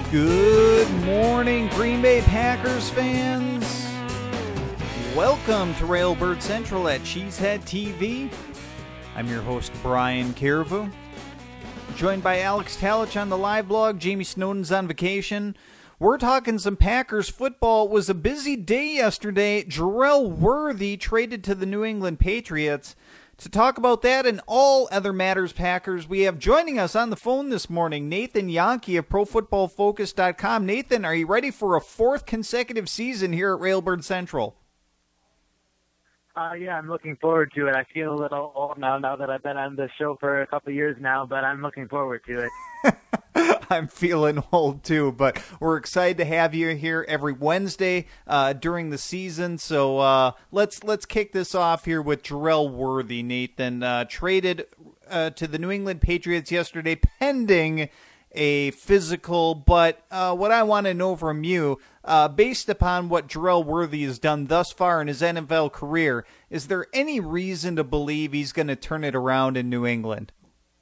Good morning, Green Bay Packers fans. Welcome to Railbird Central at Cheesehead TV. I'm your host, Brian Carvu. Joined by Alex Talich on the live blog. Jamie Snowden's on vacation. We're talking some Packers football. It was a busy day yesterday. Jerel Worthy traded to the New England Patriots. To talk about that and all other matters Packers, we have joining us on the phone this morning, Nathan Jahnke of ProFootballFocus.com. Nathan, are you ready for a fourth consecutive season here at Railbird Central? Yeah, I'm looking forward to it. I feel a little old now that I've been on the show for a couple of years now, but I'm looking forward to it. I'm feeling old too, but we're excited to have you here every Wednesday during the season. So let's kick this off here with Jerel Worthy. Nathan traded to the New England Patriots yesterday, pending a physical. But what I want to know from you, based upon what Jerel Worthy has done thus far in his NFL career, is there any reason to believe he's going to turn it around in New England?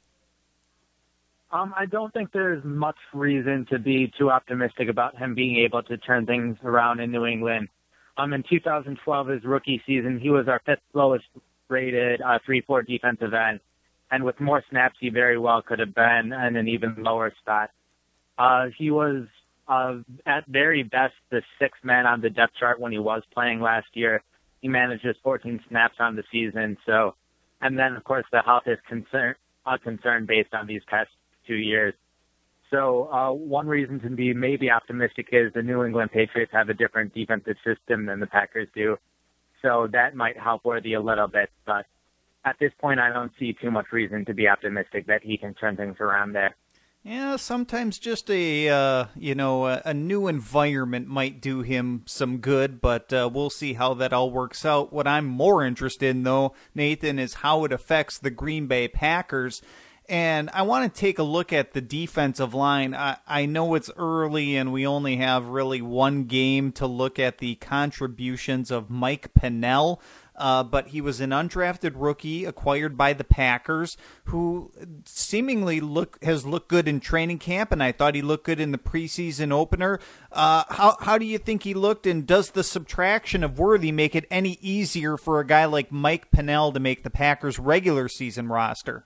I don't think there's much reason to be too optimistic about him being able to turn things around in New England. In 2012, his rookie season, he was our fifth lowest rated 3-4 defensive end. And with more snaps, he very well could have been in an even lower spot. He was, at very best, the sixth man on the depth chart when he was playing last year. He managed just 14 snaps on the season. So, and then, of course, the health is a concern based on these past 2 years. So one reason to be maybe optimistic is the New England Patriots have a different defensive system than the Packers do. So that might help Worthy a little bit. But at this point, I don't see too much reason to be optimistic that he can turn things around there. Yeah, sometimes just a new environment might do him some good, but we'll see how that all works out. What I'm more interested in, though, Nathan, is how it affects the Green Bay Packers. And I want to take a look at the defensive line. I know it's early and we only have really one game to look at the contributions of Mike Pennel, but he was an undrafted rookie acquired by the Packers who seemingly has looked good in training camp, and I thought he looked good in the preseason opener. How do you think he looked, and does the subtraction of Worthy make it any easier for a guy like Mike Pennel to make the Packers' regular season roster?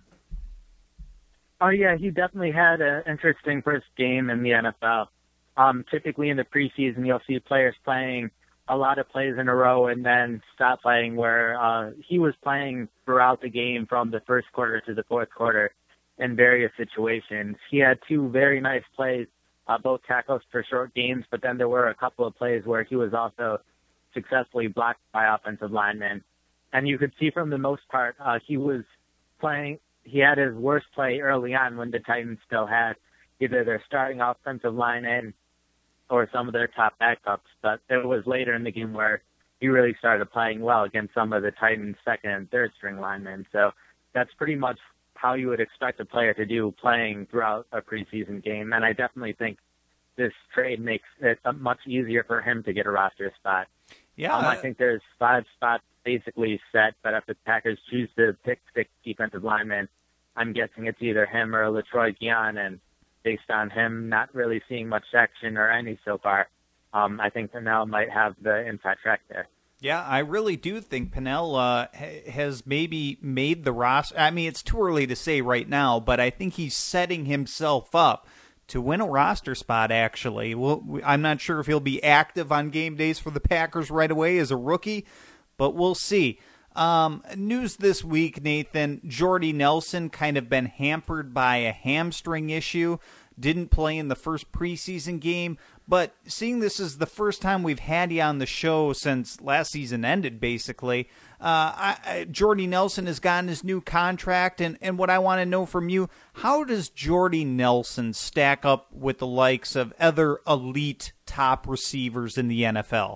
Oh, yeah, he definitely had an interesting first game in the NFL. Typically in the preseason, you'll see players playing a lot of plays in a row and then stop playing, where he was playing throughout the game from the first quarter to the fourth quarter in various situations. He had two very nice plays, both tackles for short gains, but then there were a couple of plays where he was also successfully blocked by offensive linemen. And you could see from the most part, he was playing. He had his worst play early on when the Titans still had either their starting offensive line in or some of their top backups. But it was later in the game where he really started playing well against some of the Titans' second and third string linemen. So that's pretty much how you would expect a player to do playing throughout a preseason game. And I definitely think this trade makes it much easier for him to get a roster spot. Yeah, I think there's 5 spots basically set, but if the Packers choose to pick 6 defensive linemen, I'm guessing it's either him or LaTroy Guion, and based on him not really seeing much action or any so far, I think Pennel might have the inside track there. Yeah, I really do think Pennel has maybe made the roster. I mean, it's too early to say right now, but I think he's setting himself up to win a roster spot, actually. I'm not sure if he'll be active on game days for the Packers right away as a rookie, but we'll see. News this week, Nathan, Jordy Nelson kind of been hampered by a hamstring issue, didn't play in the first preseason game, but seeing this is the first time we've had you on the show since last season ended, basically, Jordy Nelson has gotten his new contract, and what I want to know from you, how does Jordy Nelson stack up with the likes of other elite top receivers in the NFL?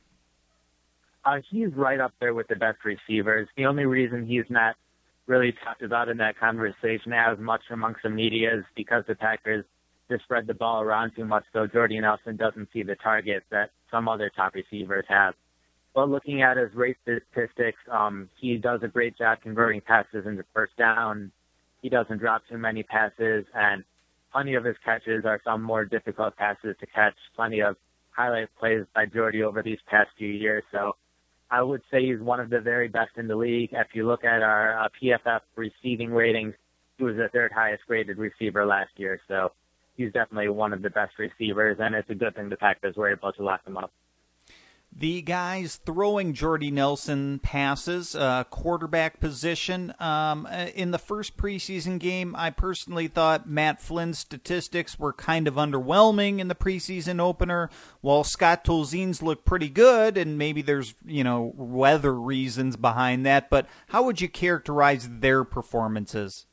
He's right up there with the best receivers. The only reason he's not really talked about in that conversation as much amongst the media is because the Packers just spread the ball around too much, so Jordy Nelson doesn't see the target that some other top receivers have. But looking at his rate statistics, he does a great job converting passes into first down. He doesn't drop too many passes, and plenty of his catches are some more difficult passes to catch, plenty of highlight plays by Jordy over these past few years. So I would say he's one of the very best in the league. If you look at our PFF receiving ratings, he was the third highest graded receiver last year. So he's definitely one of the best receivers, and it's a good thing the Packers were able to lock him up. The guys throwing Jordy Nelson passes, quarterback position. In the first preseason game, I personally thought Matt Flynn's statistics were kind of underwhelming in the preseason opener, while Scott Tolzien's looked pretty good, and maybe there's, weather reasons behind that. But how would you characterize their performances?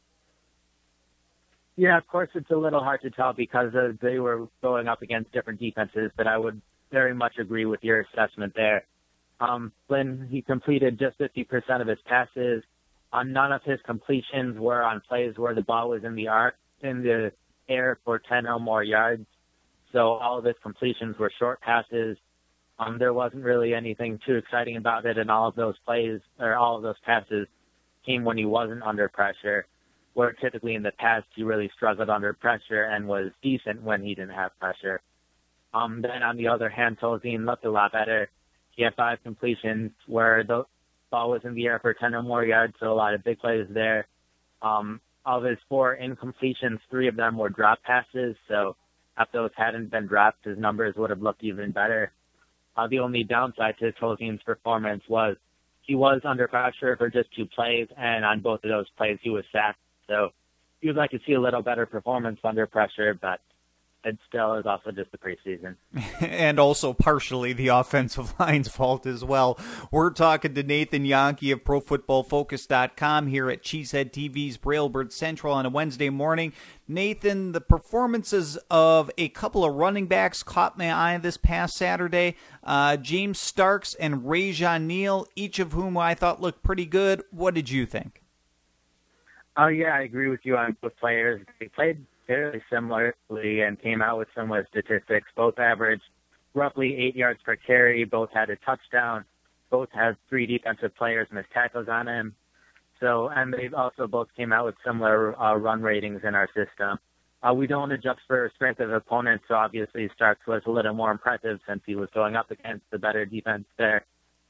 Yeah, of course, it's a little hard to tell because they were going up against different defenses, but I would very much agree with your assessment there. Flynn, he completed just 50% of his passes. None of his completions were on plays where the ball was in the air for 10 or more yards. So all of his completions were short passes. There wasn't really anything too exciting about it, and all of those passes came when he wasn't under pressure, where typically in the past he really struggled under pressure and was decent when he didn't have pressure. Then on the other hand, Tolzien looked a lot better. He had 5 completions where the ball was in the air for 10 or more yards, so a lot of big plays there. Of his 4 incompletions, 3 of them were drop passes, so if those hadn't been dropped, his numbers would have looked even better. The only downside to Tolzien's performance was he was under pressure for just 2 plays, and on both of those plays he was sacked. So you'd like to see a little better performance under pressure, but it still is also just the preseason. And also partially the offensive line's fault as well. We're talking to Nathan Jahnke of ProFootballFocus.com here at Cheesehead TV's Brailbird Central on a Wednesday morning. Nathan, the performances of a couple of running backs caught my eye this past Saturday. James Starks and Rajon Neal, each of whom I thought looked pretty good. What did you think? Oh, yeah, I agree with you on both players. They played fairly similarly and came out with similar statistics. Both averaged roughly 8 yards per carry. Both had a touchdown. Both had 3 defensive players miss tackles on him. So, and they also both came out with similar run ratings in our system. We don't adjust for strength of opponents, so obviously Starks was a little more impressive since he was going up against the better defense there.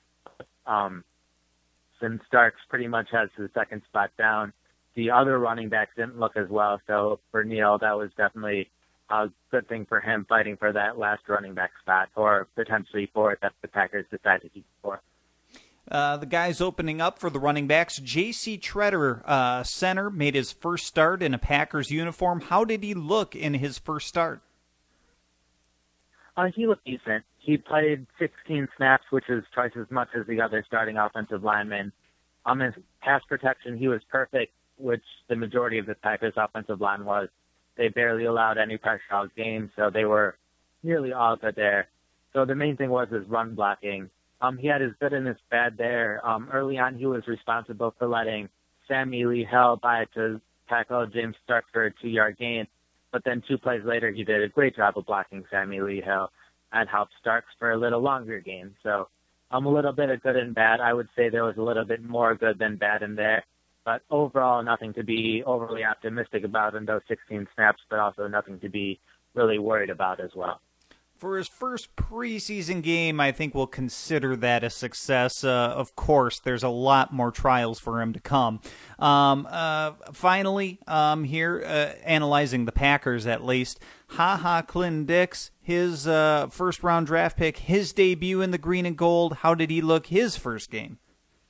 Since Starks pretty much has the second spot down, the other running backs didn't look as well. So for Neal, that was definitely a good thing for him, fighting for that last running back spot, or potentially fourth if the Packers decided to go for. The guys opening up for the running backs, J.C. Tretter, center, made his first start in a Packers uniform. How did he look in his first start? He looked decent. He played 16 snaps, which is twice as much as the other starting offensive linemen. His pass protection, he was perfect, which the majority of the Packers' offensive line was. They barely allowed any pressure all game, so they were nearly all good there. So the main thing was his run blocking. He had his good and his bad there. Early on, he was responsible for letting Sammy Lee Hell by to tackle James Starks for a 2-yard gain. But then 2 plays later, he did a great job of blocking Sammy Lee Hell and helped Starks for a little longer gain. So a little bit of good and bad. I would say there was a little bit more good than bad in there. But overall, nothing to be overly optimistic about in those 16 snaps, but also nothing to be really worried about as well. For his first preseason game, I think we'll consider that a success. Of course, there's a lot more trials for him to come. Finally, here, analyzing the Packers at least, Clinton Dix, his first-round draft pick, his debut in the green and gold. How did he look his first game?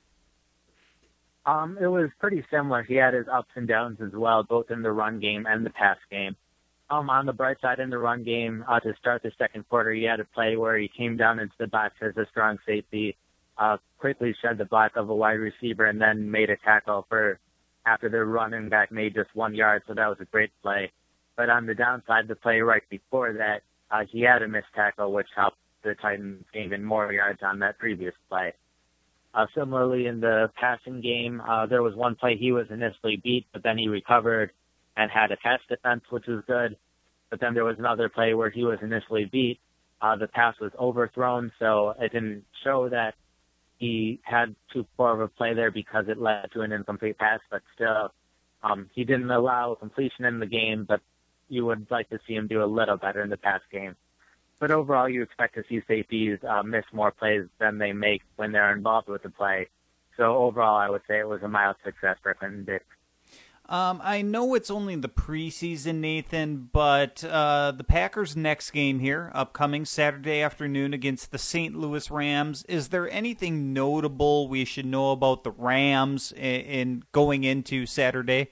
It was pretty similar. He had his ups and downs as well, both in the run game and the pass game. On the bright side in the run game, to start the second quarter, he had a play where he came down into the box as a strong safety, quickly shed the block of a wide receiver, and then made a tackle after the running back made just 1 yard, so that was a great play. But on the downside, the play right before that, he had a missed tackle, which helped the Titans gain even more yards on that previous play. Similarly, in the passing game, there was one play he was initially beat, but then he recovered and had a pass defense, which was good. But then there was another play where he was initially beat. The pass was overthrown, so it didn't show that he had too poor of a play there because it led to an incomplete pass, but still, he didn't allow completion in the game, but you would like to see him do a little better in the pass game. But overall, you expect to see safeties miss more plays than they make when they're involved with the play. So overall, I would say it was a mild success for Clinton Dix. I know it's only the preseason, Nathan, but the Packers' next game here, upcoming Saturday afternoon against the St. Louis Rams. Is there anything notable we should know about the Rams in going into Saturday?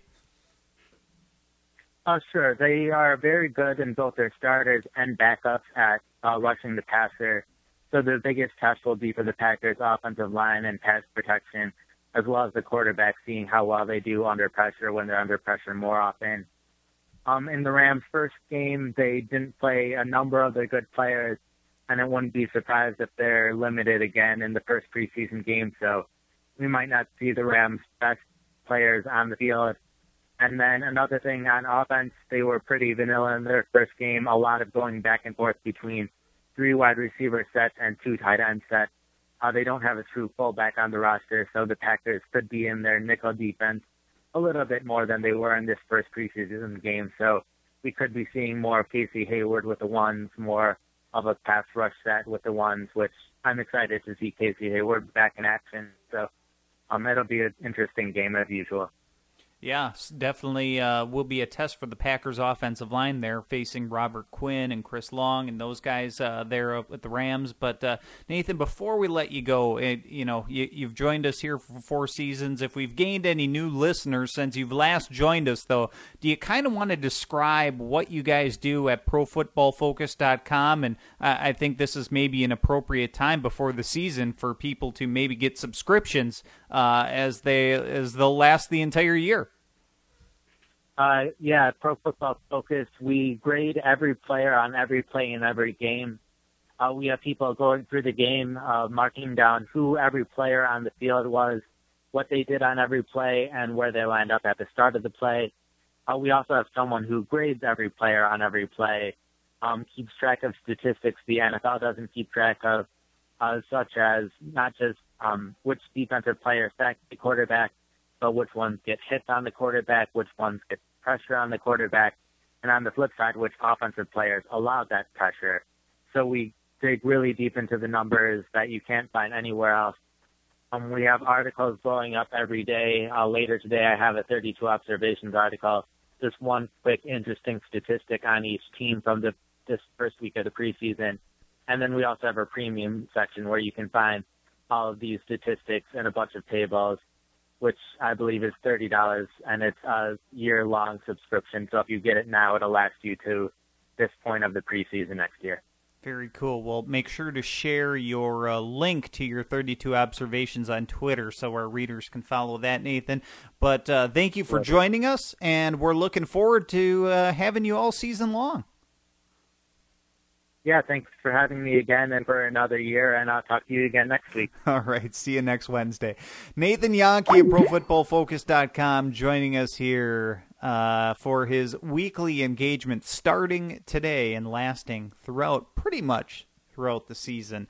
Sure. They are very good in both their starters and backups at rushing the passer. So the biggest test will be for the Packers' offensive line and pass protection, as well as the quarterback, seeing how well they do under pressure when they're under pressure more often. In the Rams' first game, they didn't play a number of their good players, and I wouldn't be surprised if they're limited again in the first preseason game. So we might not see the Rams' best players on the field. And then another thing on offense, they were pretty vanilla in their first game, a lot of going back and forth between 3 wide receiver sets and 2 tight end sets. They don't have a true fullback on the roster, so the Packers could be in their nickel defense a little bit more than they were in this first preseason game. So we could be seeing more of Casey Hayward with the ones, more of a pass rush set with the ones, which I'm excited to see Casey Hayward back in action. So it'll be an interesting game as usual. Yeah, definitely will be a test for the Packers offensive line there, facing Robert Quinn and Chris Long and those guys there at the Rams. But Nathan, before we let you go, you've joined us here for 4 seasons. If we've gained any new listeners since you've last joined us, though, do you kind of want to describe what you guys do at ProFootballFocus.com? And I think this is maybe an appropriate time before the season for people to maybe get subscriptions as they'll last the entire year. Pro Football Focus, we grade every player on every play in every game. We have people going through the game, marking down who every player on the field was, what they did on every play, and where they lined up at the start of the play. We also have someone who grades every player on every play, keeps track of statistics the NFL doesn't keep track of, such as not just which defensive players sack the quarterback, but which ones get hits on the quarterback, which ones get pressure on the quarterback, and on the flip side, which offensive players allowed that pressure. So we dig really deep into the numbers that you can't find anywhere else. We have articles blowing up every day. Later today, I have a 32 observations article, just one quick interesting statistic on each team from this first week of the preseason. And then we also have a premium section where you can find all of these statistics and a bunch of tables, which I believe is $30, and it's a year-long subscription. So if you get it now, it'll last you to this point of the preseason next year. Very cool. Well, make sure to share your link to your 32 observations on Twitter so our readers can follow that, Nathan. But thank you for joining us, and we're looking forward to having you all season long. Yeah, thanks for having me again and for another year, and I'll talk to you again next week. All right, see you next Wednesday. Nathan Jahnke of ProFootballFocus.com joining us here for his weekly engagement starting today and lasting pretty much throughout the season.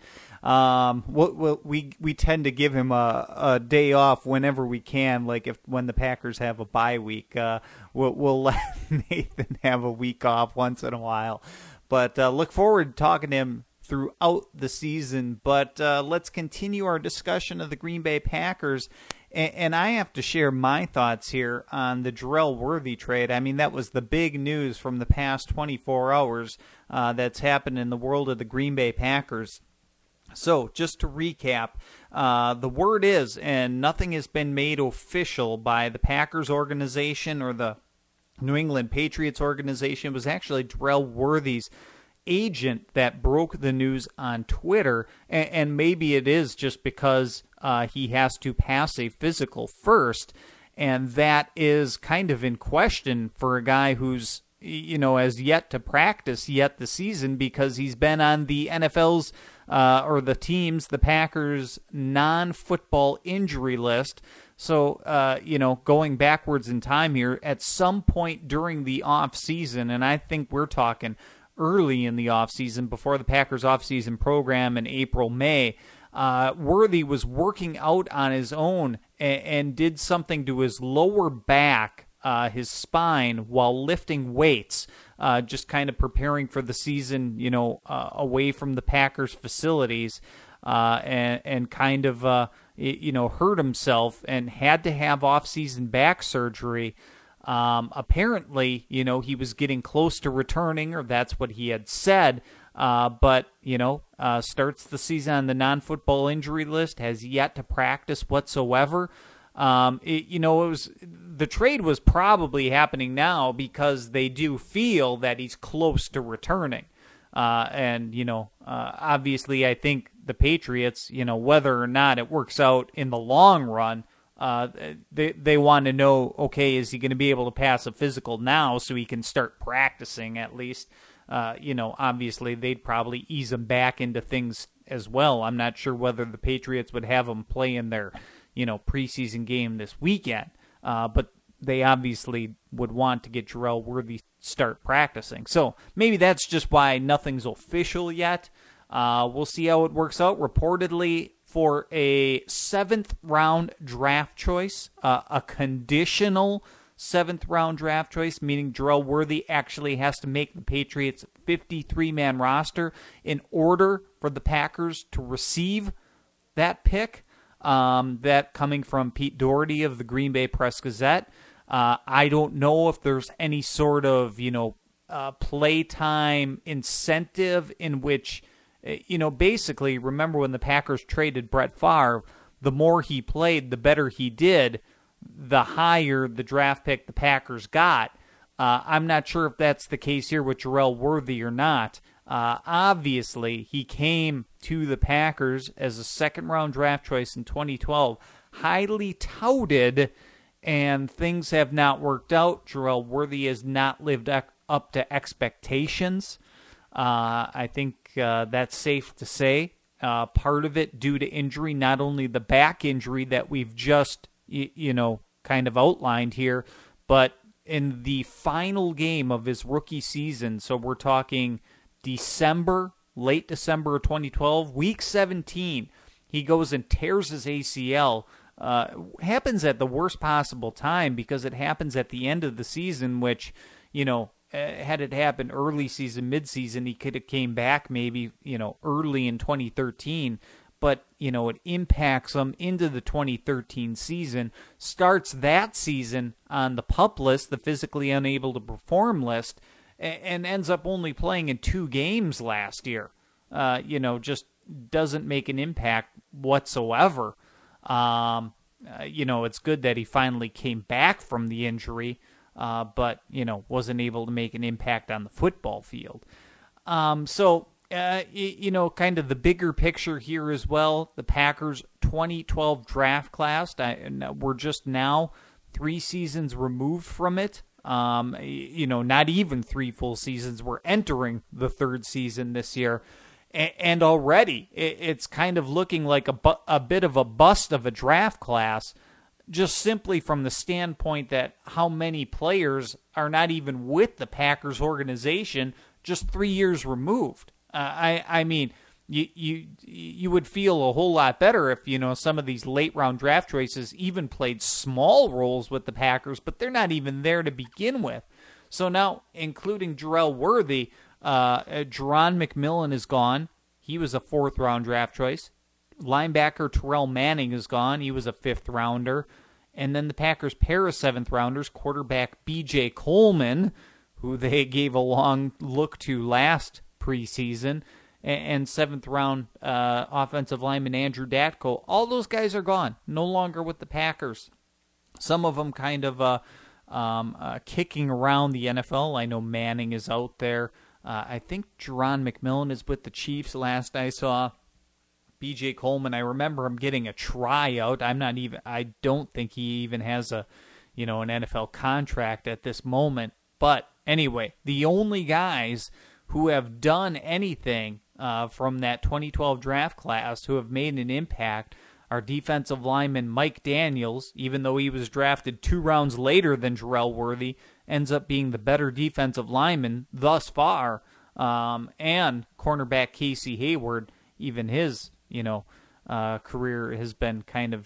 We tend to give him a day off whenever we can, like when the Packers have a bye week. We'll let Nathan have a week off once in a while. But look forward to talking to him throughout the season. But let's continue our discussion of the Green Bay Packers. And I have to share my thoughts here on the Jerrell Worthy trade. I mean, that was the big news from the past 24 hours that's happened in the world of the Green Bay Packers. So just to recap, the word is, and nothing has been made official by the Packers organization or the New England Patriots organization. It was actually Jerrell Worthy's agent that broke the news on Twitter, and maybe it is just because he has to pass a physical first, and that is kind of in question for a guy who's has yet to practice yet the season because he's been on the NFL's or the Packers' non-football injury list. So, going backwards in time here, at some point during the offseason, and I think we're talking early in the offseason, before the Packers' offseason program in April, May, Worthy was working out on his own and did something to his lower back his spine while lifting weights, just kind of preparing for the season, away from the Packers facilities, and kind of, hurt himself and had to have off-season back surgery. Apparently, he was getting close to returning, or that's what he had said. But starts the season on the non-football injury list, has yet to practice whatsoever. The trade was probably happening now because they do feel that he's close to returning. Obviously I think the Patriots, whether or not it works out in the long run, they want to know, okay, is he going to be able to pass a physical now so he can start practicing at least? Obviously they'd probably ease him back into things as well. I'm not sure whether the Patriots would have him play in their, preseason game this weekend. But they obviously would want to get Jerrell Worthy start practicing. So maybe that's just why nothing's official yet. We'll see how it works out. Reportedly for a 7th-round draft choice, a conditional 7th-round draft choice, meaning Jerrell Worthy actually has to make the Patriots' 53-man roster in order for the Packers to receive that pick. That coming from Pete Doherty of the Green Bay Press-Gazette. I don't know if there's any sort of, playtime incentive in which, basically, remember when the Packers traded Brett Favre, the more he played, the better he did, the higher the draft pick the Packers got. I'm not sure if that's the case here with Jerrell Worthy or not. Obviously, he came to the Packers as a 2nd-round draft choice in 2012, highly touted, and things have not worked out. Jerrell Worthy has not lived up to expectations. I think that's safe to say. Part of it due to injury, not only the back injury that we've just, kind of outlined here, but in the final game of his rookie season, so we're talking late December of 2012, week 17, he goes and tears his ACL. Happens at the worst possible time because it happens at the end of the season, which, had it happened early season, mid-season, he could have came back maybe, early in 2013. But, it impacts him into the 2013 season, starts that season on the PUP list, the physically unable to perform list, and ends up only playing in 2 games last year. Just doesn't make an impact whatsoever. It's good that he finally came back from the injury, but, wasn't able to make an impact on the football field. Kind of the bigger picture here as well, the Packers' 2012 draft class, we're just now 3 seasons removed from it. Not even 3 full seasons. We're entering the 3rd season this year. And already it's kind of looking like a bit of a bust of a draft class, just simply from the standpoint that how many players are not even with the Packers organization just 3 years removed. I mean, you would feel a whole lot better if, some of these late round draft choices even played small roles with the Packers, but they're not even there to begin with. So now, including Jerrell Worthy, Jerron McMillan is gone. He was a 4th-round draft choice. Linebacker Terrell Manning is gone. He was a 5th-rounder. And then the Packers' pair of 7th-rounders, quarterback B.J. Coleman, who they gave a long look to last preseason, and 7th-round offensive lineman Andrew Datko. All those guys are gone, no longer with the Packers. Some of them kind of kicking around the NFL. I know Manning is out there. I think Jerron McMillan is with the Chiefs last I saw. B.J. Coleman, I remember him getting a tryout. I don't think he even has an NFL contract at this moment. But anyway, the only guys who have done anything from that 2012 draft class who have made an impact are defensive lineman Mike Daniels, even though he was drafted 2 rounds later than Jerrell Worthy, ends up being the better defensive lineman thus far, and cornerback Casey Hayward, even his career has been kind of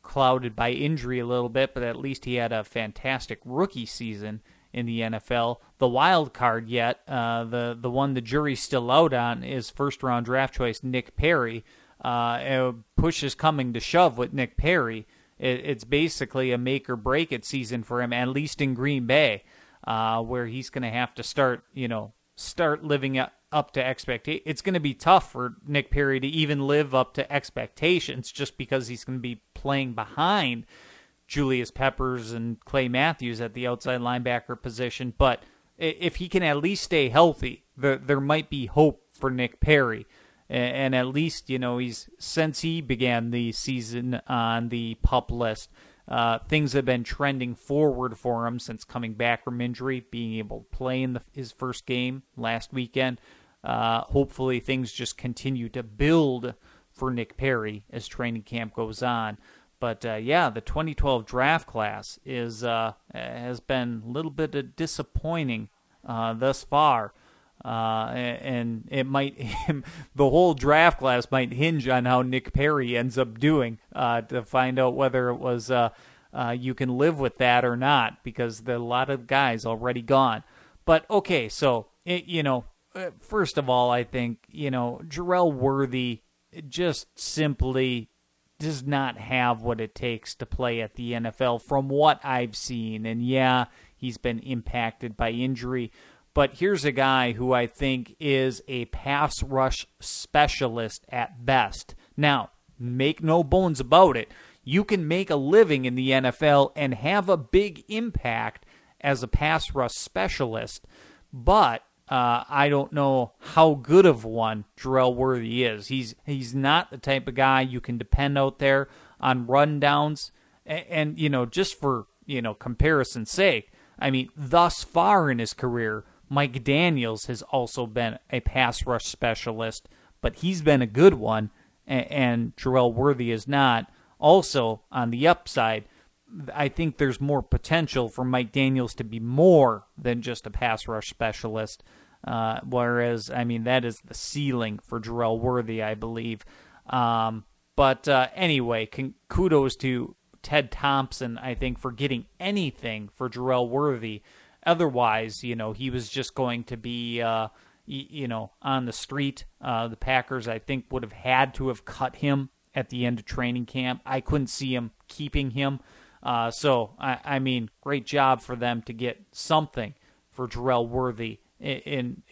clouded by injury a little bit, but at least he had a fantastic rookie season in the NFL. The wild card yet, the one the jury's still out on, is first-round draft choice Nick Perry. Push is coming to shove with Nick Perry. It's basically a make-or-break-it season for him, at least in Green Bay, where he's going to have to start living up to expectations. It's going to be tough for Nick Perry to even live up to expectations just because he's going to be playing behind Julius Peppers and Clay Matthews at the outside linebacker position. But if he can at least stay healthy, there might be hope for Nick Perry. And at least, since he began the season on the PUP list, things have been trending forward for him since coming back from injury, being able to play in his first game last weekend. Hopefully things just continue to build for Nick Perry as training camp goes on. But, the 2012 draft class has been a little bit disappointing thus far. And it might, the whole draft class might hinge on how Nick Perry ends up doing to find out whether it was you can live with that or not, because there are a lot of guys already gone. But okay, so first of all, I think Jerrell Worthy just simply does not have what it takes to play at the NFL from what I've seen. And yeah, he's been impacted by injury. But here's a guy who I think is a pass rush specialist at best. Now, make no bones about it. You can make a living in the NFL and have a big impact as a pass rush specialist. But I don't know how good of one Jerrell Worthy is. He's not the type of guy you can depend out there on rundowns. And just for, comparison's sake, I mean, thus far in his career, Mike Daniels has also been a pass rush specialist, but he's been a good one, and Jerrell Worthy is not. Also, on the upside, I think there's more potential for Mike Daniels to be more than just a pass rush specialist, whereas, I mean, that is the ceiling for Jerrell Worthy, I believe. But anyway, kudos to Ted Thompson, I think, for getting anything for Jerrell Worthy. Otherwise, he was just going to be, on the street. The Packers, I think, would have had to have cut him at the end of training camp. I couldn't see him keeping him. So, I mean, great job for them to get something for Jerrell Worthy in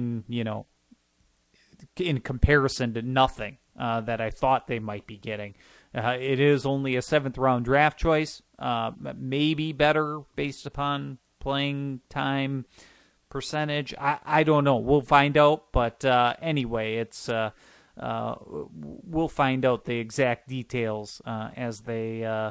comparison to nothing that I thought they might be getting. It is only a 7th-round draft choice, maybe better based upon playing time percentage. I don't know. We'll find out. But anyway, it's we'll find out the exact details as that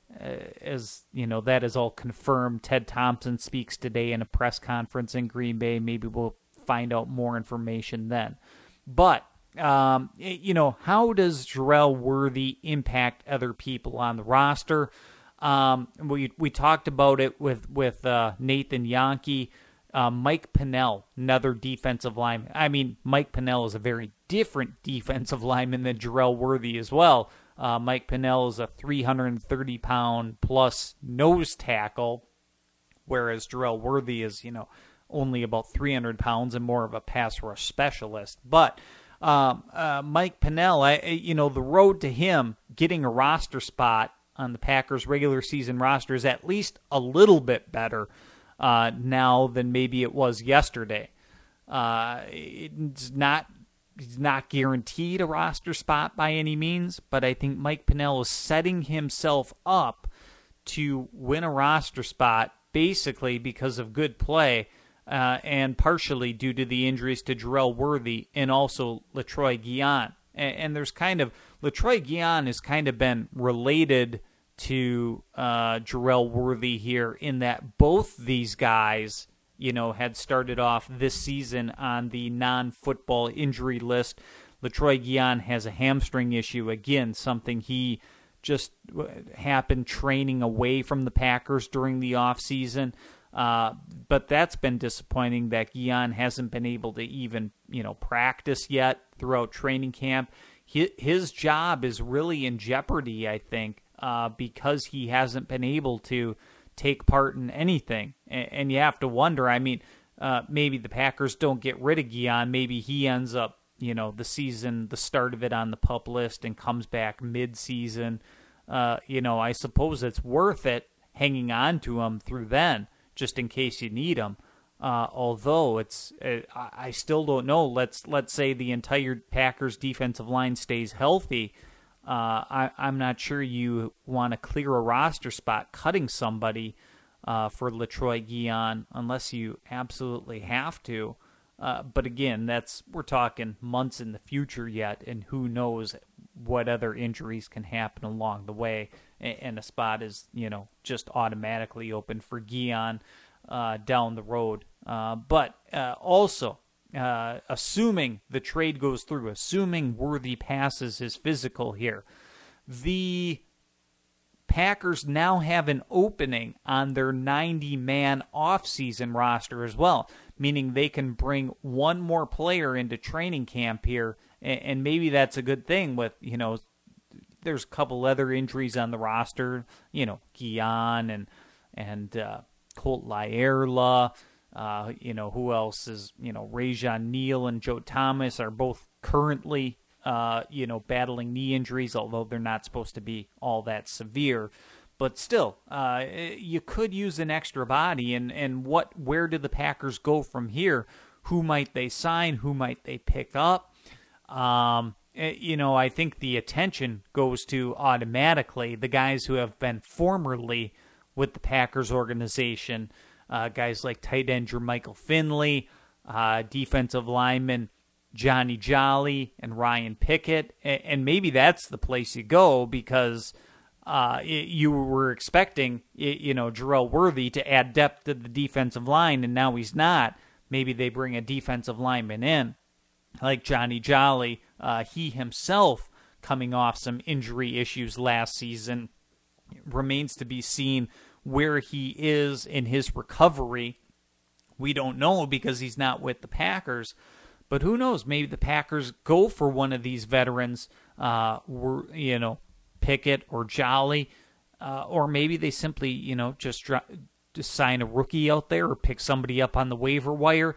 is all confirmed. Ted Thompson speaks today in a press conference in Green Bay. Maybe we'll find out more information then. But how does Jerrell Worthy impact other people on the roster? We talked about it with Nathan Yonke. Mike Pennel, another defensive lineman. I mean, Mike Pennel is a very different defensive lineman than Jerrell Worthy as well. Mike Pennel is a 330-pound plus nose tackle, whereas Jerrell Worthy is, only about 300 pounds and more of a pass rush specialist. But Mike Pennel, the road to him getting a roster spot on the Packers' regular season roster is at least a little bit better now than maybe it was yesterday. He's not guaranteed a roster spot by any means, but I think Mike Pennel is setting himself up to win a roster spot basically because of good play and partially due to the injuries to Jerrell Worthy and also LaTroy Guion. And there's LaTroy Guion has kind of been related to Jerrell Worthy here in that both these guys, had started off this season on the non-football injury list. LaTroy Guion has a hamstring issue, again, something he just happened training away from the Packers during the offseason. But that's been disappointing that Guion hasn't been able to even, practice yet throughout training camp. His job is really in jeopardy, I think, because he hasn't been able to take part in anything. And you have to wonder, I mean, maybe the Packers don't get rid of Guion. Maybe he ends up, the season, the start of it on the PUP list and comes back mid-season. I suppose it's worth it hanging on to him through then, just in case you need him. Although I still don't know. Let's say the entire Packers defensive line stays healthy. I'm not sure you want to clear a roster spot cutting somebody for LaTroy Guion unless you absolutely have to. But again, we're talking months in the future yet, and who knows what other injuries can happen along the way, and a spot is, just automatically open for Guion down the road. But also, assuming the trade goes through, assuming Worthy passes his physical here, the Packers now have an opening on their 90-man offseason roster as well, meaning they can bring one more player into training camp here, and maybe that's a good thing with, there's a couple other injuries on the roster, Guion and Colt Laierla, who else is, Rajon Neal and Joe Thomas are both currently battling knee injuries, although they're not supposed to be all that severe. But still, you could use an extra body, and where do the Packers go from here? Who might they sign? Who might they pick up? I think the attention goes to automatically the guys who have been formerly with the Packers organization, guys like tight end Jermichael Finley, defensive lineman Johnny Jolly and Ryan Pickett, and maybe that's the place you go because you were expecting, Jerel Worthy to add depth to the defensive line, and now he's not. Maybe they bring a defensive lineman in, like Johnny Jolly. He himself, coming off some injury issues last season, remains to be seen where he is in his recovery. We don't know because he's not with the Packers. But who knows? Maybe the Packers go for one of these veterans, Pickett or Jolly, or maybe they simply, just sign a rookie out there or pick somebody up on the waiver wire.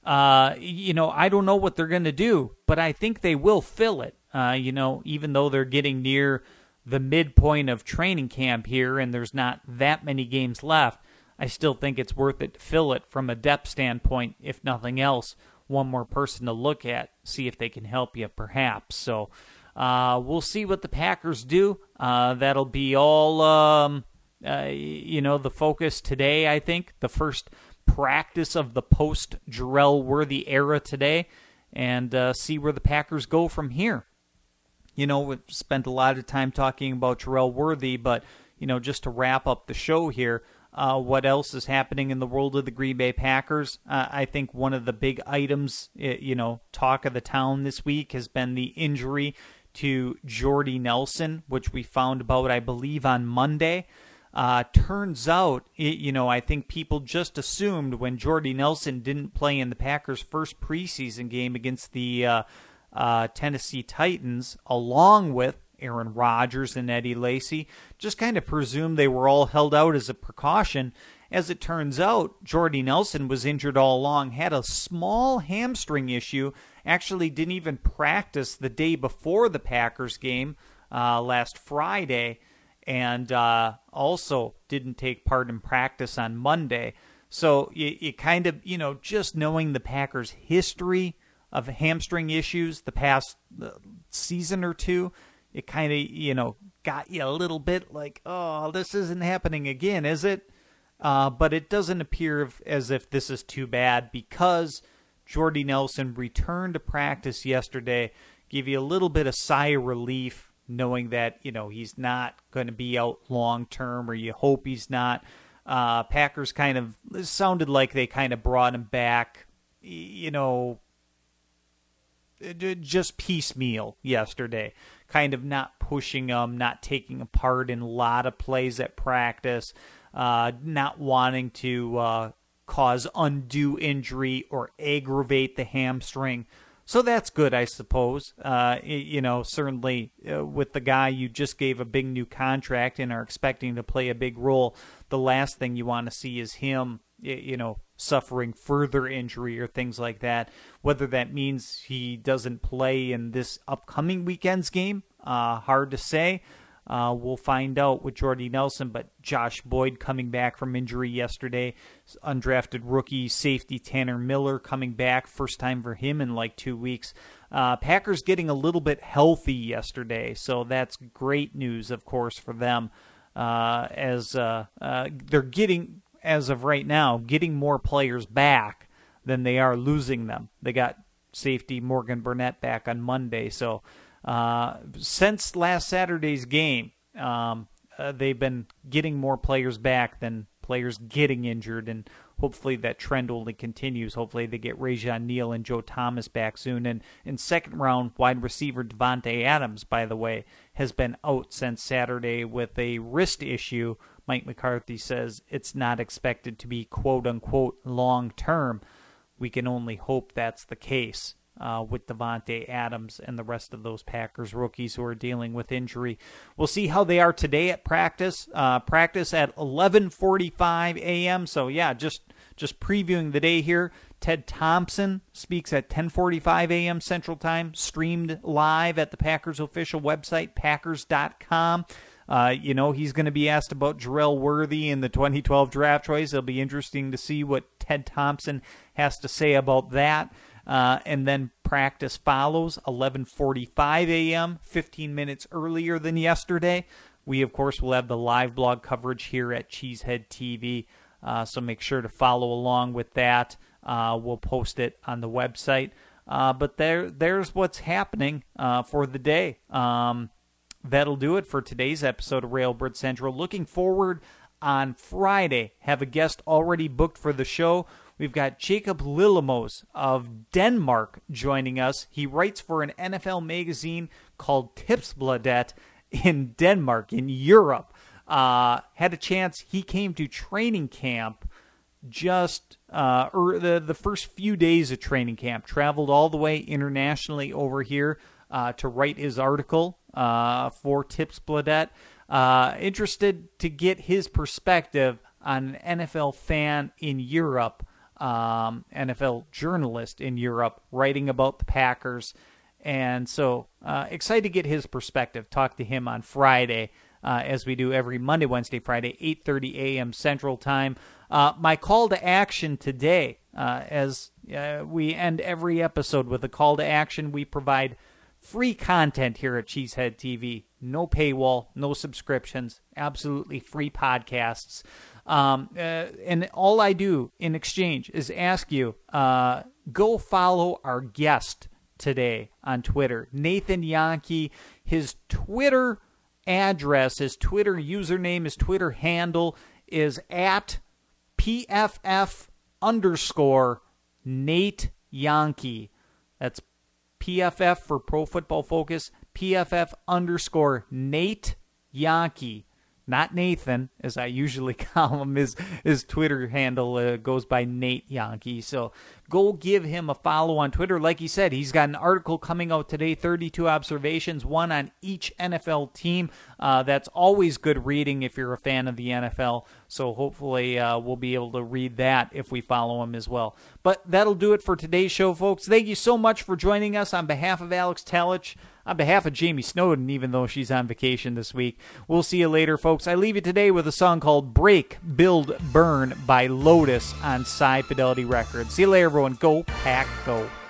I don't know what they're going to do, but I think they will fill it. Even though they're getting near the midpoint of training camp here and there's not that many games left, I still think it's worth it to fill it from a depth standpoint, if nothing else. One more person to look at, see if they can help you, perhaps. So we'll see what the Packers do. That'll be all, the focus today, I think. The first practice of the post-Jerel Worthy era today, and see where the Packers go from here. We've spent a lot of time talking about Jerel Worthy, but, just to wrap up the show here, what else is happening in the world of the Green Bay Packers? I think one of the big items, talk of the town this week has been the injury to Jordy Nelson, which we found about, I believe, on Monday. Turns out, I think people just assumed when Jordy Nelson didn't play in the Packers' first preseason game against the Tennessee Titans, along with Aaron Rodgers and Eddie Lacy, just kind of presumed they were all held out as a precaution. As it turns out, Jordy Nelson was injured all along, had a small hamstring issue, actually didn't even practice the day before the Packers game last Friday, and also didn't take part in practice on Monday. So you kind of, just knowing the Packers' history of hamstring issues the past season or two, it kind of, got you a little bit like, oh, this isn't happening again, is it? But it doesn't appear as if this is too bad because Jordy Nelson returned to practice yesterday, give you a little bit of sigh of relief knowing that, he's not going to be out long term, or you hope he's not. Packers kind of, it sounded like they kind of brought him back, just piecemeal yesterday, kind of not pushing him, not taking a part in a lot of plays at practice, not wanting to cause undue injury or aggravate the hamstring So that's good, I suppose. Certainly with the guy you just gave a big new contract and are expecting to play a big role, the last thing you want to see is him, suffering further injury or things like that. Whether that means he doesn't play in this upcoming weekend's game, hard to say. We'll find out with Jordy Nelson, but Josh Boyd coming back from injury yesterday. Undrafted rookie safety Tanner Miller coming back. First time for him in like 2 weeks. Packers getting a little bit healthy yesterday, so that's great news, of course, for them. As they're getting, as of right now, getting more players back than they are losing them. They got safety Morgan Burnett back on Monday, so since last Saturday's game, they've been getting more players back than players getting injured, and hopefully that trend only continues. Hopefully they get Rajon Neal and Joe Thomas back soon. And in second round, wide receiver Davante Adams, by the way, has been out since Saturday with a wrist issue. Mike McCarthy says it's not expected to be quote-unquote long-term. We can only hope that's the case with Davante Adams and the rest of those Packers rookies who are dealing with injury. We'll see how they are today at practice. Practice at 11:45 a.m. So, yeah, just previewing the day here. Ted Thompson speaks at 10:45 a.m. Central Time, streamed live at the Packers official website, packers.com. He's going to be asked about Jarrell Worthy in the 2012 draft choice. It'll be interesting to see what Ted Thompson has to say about that. And then practice follows, 11:45 a.m., 15 minutes earlier than yesterday. We, of course, will have the live blog coverage here at Cheesehead TV, so make sure to follow along with that. We'll post it on the website. But there's what's happening for the day. That'll do it for today's episode of Railbird Central. Looking forward on Friday. Have a guest already booked for the show. We've got Jacob Lillemos of Denmark joining us. He writes for an NFL magazine called Tipsbladet in Denmark, in Europe. Had a chance. He came to training camp just the first few days of training camp. Traveled all the way internationally over here to write his article for Tipsbladet. Interested to get his perspective on an NFL fan in Europe, NFL journalist in Europe, writing about the Packers. And so excited to get his perspective. Talk to him on Friday, as we do every Monday, Wednesday, Friday, 8:30 a.m. Central Time. My call to action today, as we end every episode with a call to action, we provide free content here at Cheesehead TV. No paywall, no subscriptions, absolutely free podcasts. And all I do in exchange is ask you, go follow our guest today on Twitter, Nathan Yankee. His Twitter address, his Twitter username, his Twitter handle is at PFF_Nate Yankee. That's PFF for Pro Football Focus, PFF_Nate Yankee. Not Nathan, as I usually call him. His Twitter handle goes by Nate Yankee. So go give him a follow on Twitter. Like he said, he's got an article coming out today, 32 observations, one on each NFL team. That's always good reading if you're a fan of the NFL. So hopefully we'll be able to read that if we follow him as well. But that'll do it for today's show, folks. Thank you so much for joining us. On behalf of Alex Talich, on behalf of Jamie Snowden, even though she's on vacation this week, we'll see you later, folks. I leave you today with a song called Break, Build, Burn by Lotus on Sci Fidelity Records. See you later, everyone. Go Pack, go.